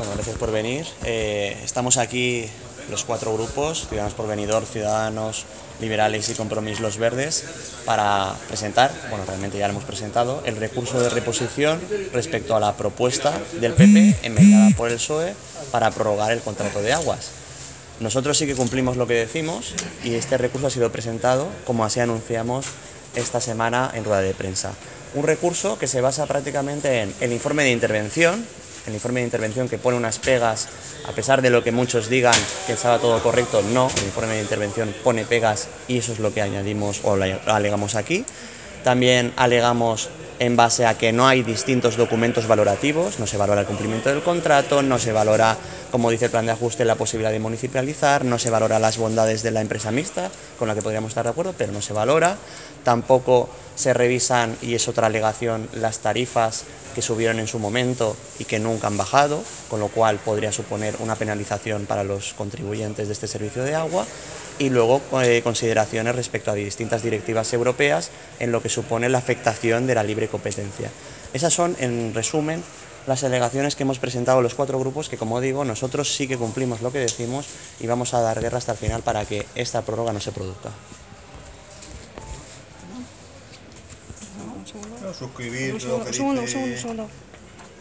Bueno, gracias por venir. Estamos aquí los cuatro grupos, Ciudadanos por Benidorm, Ciudadanos, Liberales y Compromís Los Verdes, para presentar, bueno, realmente ya lo hemos presentado, el recurso de reposición respecto a la propuesta del PP enmendada por el PSOE para prorrogar el contrato de aguas. Nosotros sí que cumplimos lo que decimos y este recurso ha sido presentado, como así anunciamos esta semana en rueda de prensa. Un recurso que se basa prácticamente en el informe de intervención que pone unas pegas, a pesar de lo que muchos digan que estaba todo correcto, no, el informe de intervención pone pegas y eso es lo que añadimos o alegamos aquí. También alegamos en base a que no hay distintos documentos valorativos, no se valora el cumplimiento del contrato, no se valora, como dice el plan de ajuste, la posibilidad de municipalizar, no se valora las bondades de la empresa mixta, con la que podríamos estar de acuerdo, pero no se valora. Tampoco se revisan, y es otra alegación, las tarifas que subieron en su momento y que nunca han bajado, con lo cual podría suponer una penalización para los contribuyentes de este servicio de agua. Y luego consideraciones respecto a distintas directivas europeas en lo que supone la afectación de la libre competencia. Esas son, en resumen, las alegaciones que hemos presentado los cuatro grupos, que, como digo, nosotros sí que cumplimos lo que decimos y vamos a dar guerra hasta el final para que esta prórroga no se produzca. No, suscribir lo que dice. Un segundo.